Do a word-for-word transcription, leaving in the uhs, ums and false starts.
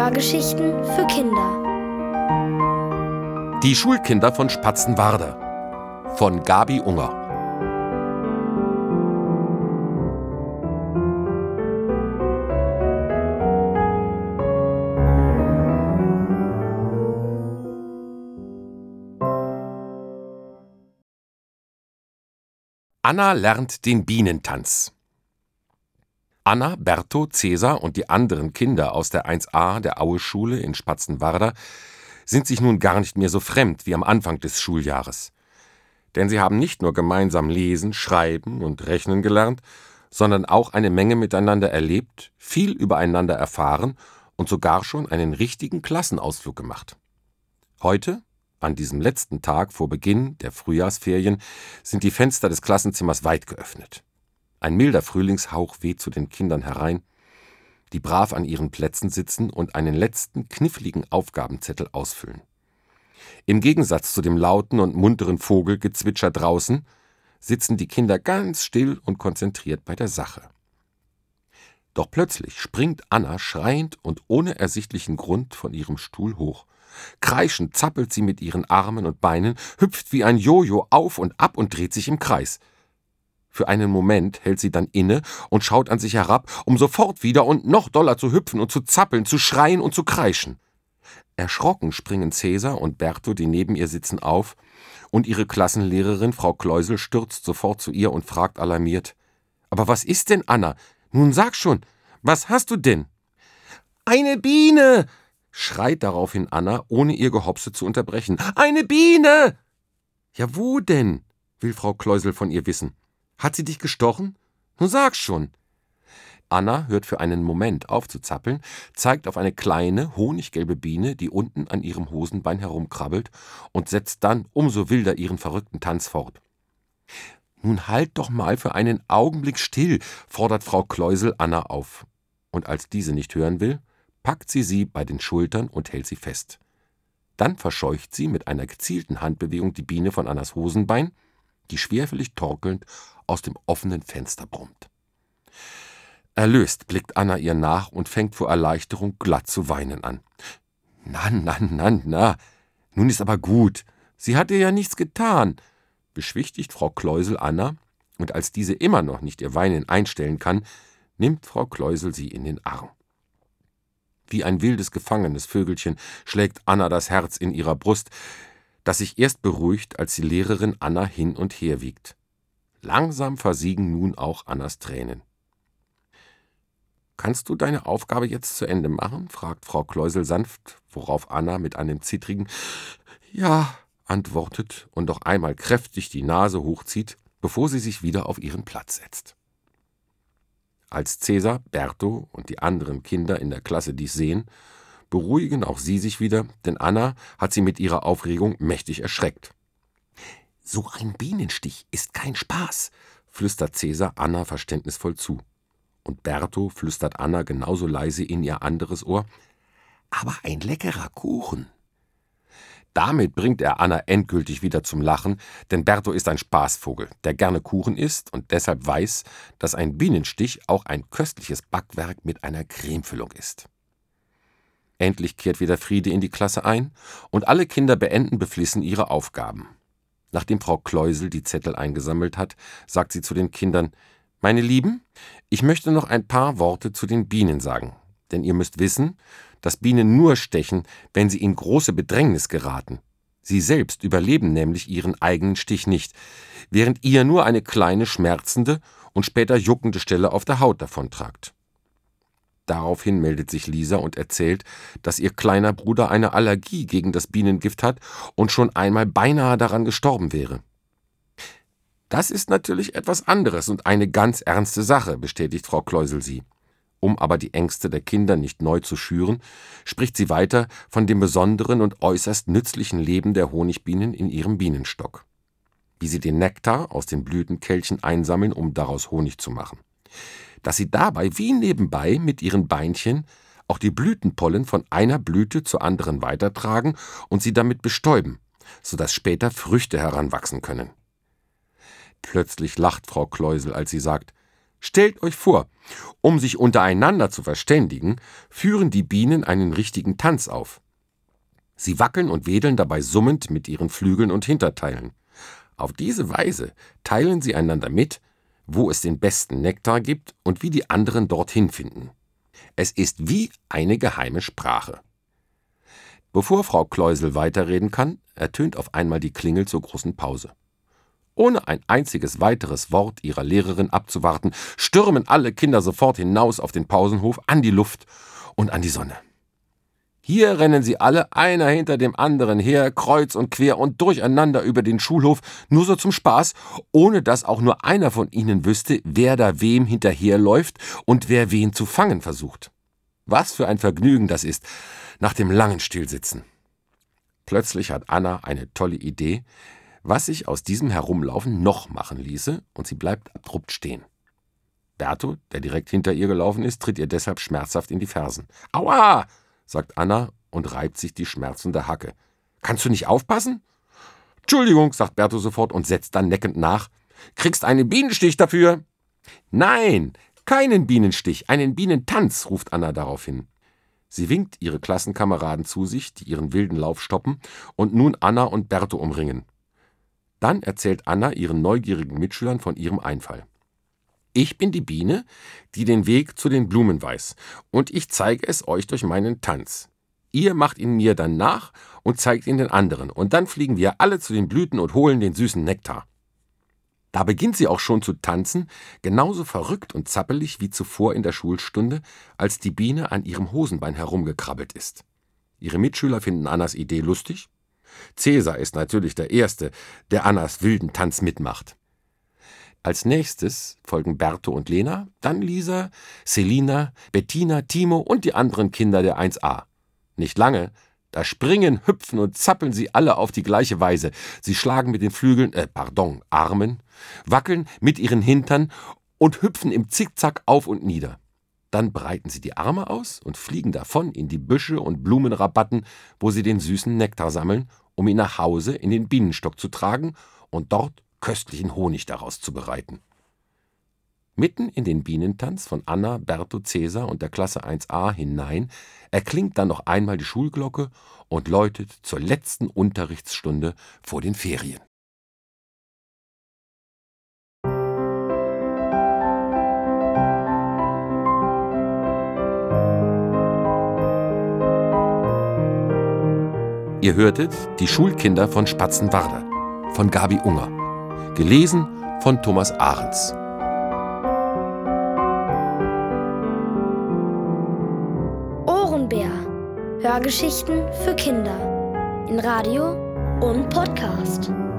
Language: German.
Hörgeschichten für Kinder. Die Schulkinder von Spatzenwarder von Gabi Unger. Anna lernt den Bienentanz. Anna, Berto, Cäsar und die anderen Kinder aus der eins a der Aue-Schule in Spatzenwarder sind sich nun gar nicht mehr so fremd wie am Anfang des Schuljahres. Denn sie haben nicht nur gemeinsam lesen, schreiben und rechnen gelernt, sondern auch eine Menge miteinander erlebt, viel übereinander erfahren und sogar schon einen richtigen Klassenausflug gemacht. Heute, an diesem letzten Tag vor Beginn der Frühjahrsferien, sind die Fenster des Klassenzimmers weit geöffnet. Ein milder Frühlingshauch weht zu den Kindern herein, die brav an ihren Plätzen sitzen und einen letzten kniffligen Aufgabenzettel ausfüllen. Im Gegensatz zu dem lauten und munteren Vogelgezwitscher draußen sitzen die Kinder ganz still und konzentriert bei der Sache. Doch plötzlich springt Anna schreiend und ohne ersichtlichen Grund von ihrem Stuhl hoch. Kreischend zappelt sie mit ihren Armen und Beinen, hüpft wie ein Jojo auf und ab und dreht sich im Kreis. Für einen Moment hält sie dann inne und schaut an sich herab, um sofort wieder und noch doller zu hüpfen und zu zappeln, zu schreien und zu kreischen. Erschrocken springen Cäsar und Berto, die neben ihr sitzen, auf, und ihre Klassenlehrerin, Frau Kleusel, stürzt sofort zu ihr und fragt alarmiert: »Aber was ist denn, Anna? Nun sag schon, was hast du denn?« »Eine Biene!« schreit daraufhin Anna, ohne ihr Gehopse zu unterbrechen. »Eine Biene!« »Ja, wo denn?« will Frau Kleusel von ihr wissen. »Hat sie dich gestochen? Nun sag schon!« Anna hört für einen Moment auf zu zappeln, zeigt auf eine kleine, honiggelbe Biene, die unten an ihrem Hosenbein herumkrabbelt, und setzt dann umso wilder ihren verrückten Tanz fort. »Nun halt doch mal für einen Augenblick still«, fordert Frau Kleusel Anna auf. Und als diese nicht hören will, packt sie sie bei den Schultern und hält sie fest. Dann verscheucht sie mit einer gezielten Handbewegung die Biene von Annas Hosenbein, die schwerfällig torkelnd aus dem offenen Fenster brummt. Erlöst blickt Anna ihr nach und fängt vor Erleichterung glatt zu weinen an. »Na, na, na, na, nun ist aber gut. Sie hat dir ja nichts getan«, beschwichtigt Frau Kleusel Anna, und als diese immer noch nicht ihr Weinen einstellen kann, nimmt Frau Kleusel sie in den Arm. Wie ein wildes, gefangenes Vögelchen schlägt Anna das Herz in ihrer Brust, das sich erst beruhigt, als die Lehrerin Anna hin und her wiegt. Langsam versiegen nun auch Annas Tränen. »Kannst du deine Aufgabe jetzt zu Ende machen?« fragt Frau Kleusel sanft, worauf Anna mit einem zittrigen »Ja« antwortet und noch einmal kräftig die Nase hochzieht, bevor sie sich wieder auf ihren Platz setzt. Als Cäsar, Berto und die anderen Kinder in der Klasse dies sehen, beruhigen auch sie sich wieder, denn Anna hat sie mit ihrer Aufregung mächtig erschreckt. »So ein Bienenstich ist kein Spaß«, flüstert Cäsar Anna verständnisvoll zu. Und Berto flüstert Anna genauso leise in ihr anderes Ohr: »Aber ein leckerer Kuchen.« Damit bringt er Anna endgültig wieder zum Lachen, denn Berto ist ein Spaßvogel, der gerne Kuchen isst und deshalb weiß, dass ein Bienenstich auch ein köstliches Backwerk mit einer Cremefüllung ist. Endlich kehrt wieder Friede in die Klasse ein und alle Kinder beenden beflissen ihre Aufgaben. Nachdem Frau Kleusel die Zettel eingesammelt hat, sagt sie zu den Kindern: »Meine Lieben, ich möchte noch ein paar Worte zu den Bienen sagen, denn ihr müsst wissen, dass Bienen nur stechen, wenn sie in große Bedrängnis geraten. Sie selbst überleben nämlich ihren eigenen Stich nicht, während ihr nur eine kleine schmerzende und später juckende Stelle auf der Haut davontragt.« Daraufhin meldet sich Lisa und erzählt, dass ihr kleiner Bruder eine Allergie gegen das Bienengift hat und schon einmal beinahe daran gestorben wäre. »Das ist natürlich etwas anderes und eine ganz ernste Sache«, bestätigt Frau Kleusel sie. Um aber die Ängste der Kinder nicht neu zu schüren, spricht sie weiter von dem besonderen und äußerst nützlichen Leben der Honigbienen in ihrem Bienenstock. Wie sie den Nektar aus den Blütenkelchen einsammeln, um daraus Honig zu machen. Dass sie dabei wie nebenbei mit ihren Beinchen auch die Blütenpollen von einer Blüte zur anderen weitertragen und sie damit bestäuben, sodass später Früchte heranwachsen können. Plötzlich lacht Frau Kleusel, als sie sagt: Stellt euch vor, um sich untereinander zu verständigen, führen die Bienen einen richtigen Tanz auf. Sie wackeln und wedeln dabei summend mit ihren Flügeln und Hinterteilen. Auf diese Weise teilen sie einander mit, wo es den besten Nektar gibt und wie die anderen dorthin finden. Es ist wie eine geheime Sprache. Bevor Frau Kleusel weiterreden kann, ertönt auf einmal die Klingel zur großen Pause. Ohne ein einziges weiteres Wort ihrer Lehrerin abzuwarten, stürmen alle Kinder sofort hinaus auf den Pausenhof, an die Luft und an die Sonne. Hier rennen sie alle, einer hinter dem anderen her, kreuz und quer und durcheinander über den Schulhof, nur so zum Spaß, ohne dass auch nur einer von ihnen wüsste, wer da wem hinterherläuft und wer wen zu fangen versucht. Was für ein Vergnügen das ist, nach dem langen Stillsitzen. Plötzlich hat Anna eine tolle Idee, was sich aus diesem Herumlaufen noch machen ließe, und sie bleibt abrupt stehen. Berto, der direkt hinter ihr gelaufen ist, tritt ihr deshalb schmerzhaft in die Fersen. »Aua!« sagt Anna und reibt sich die schmerzende Hacke. »Kannst du nicht aufpassen?« »Entschuldigung«, sagt Berto sofort und setzt dann neckend nach. »Kriegst einen Bienenstich dafür?« »Nein, keinen Bienenstich, einen Bienentanz«, ruft Anna daraufhin. Sie winkt ihre Klassenkameraden zu sich, die ihren wilden Lauf stoppen und nun Anna und Berto umringen. Dann erzählt Anna ihren neugierigen Mitschülern von ihrem Einfall. »Ich bin die Biene, die den Weg zu den Blumen weiß, und ich zeige es euch durch meinen Tanz. Ihr macht ihn mir dann nach und zeigt ihn den anderen, und dann fliegen wir alle zu den Blüten und holen den süßen Nektar.« Da beginnt sie auch schon zu tanzen, genauso verrückt und zappelig wie zuvor in der Schulstunde, als die Biene an ihrem Hosenbein herumgekrabbelt ist. Ihre Mitschüler finden Annas Idee lustig. Cäsar ist natürlich der Erste, der Annas wilden Tanz mitmacht. Als nächstes folgen Berto und Lena, dann Lisa, Selina, Bettina, Timo und die anderen Kinder der eins a. Nicht lange, da springen, hüpfen und zappeln sie alle auf die gleiche Weise. Sie schlagen mit den Flügeln, äh, pardon, Armen, wackeln mit ihren Hintern und hüpfen im Zickzack auf und nieder. Dann breiten sie die Arme aus und fliegen davon in die Büsche und Blumenrabatten, wo sie den süßen Nektar sammeln, um ihn nach Hause in den Bienenstock zu tragen und dort köstlichen Honig daraus zu bereiten. Mitten in den Bienentanz von Anna, Berto, Cäsar und der Klasse eins a hinein erklingt dann noch einmal die Schulglocke und läutet zur letzten Unterrichtsstunde vor den Ferien. Ihr hörtet Die Schulkinder von Spatzenwarder von Gabi Unger, gelesen von Thomas Ahrens. Ohrenbär. Hörgeschichten für Kinder in Radio und Podcast.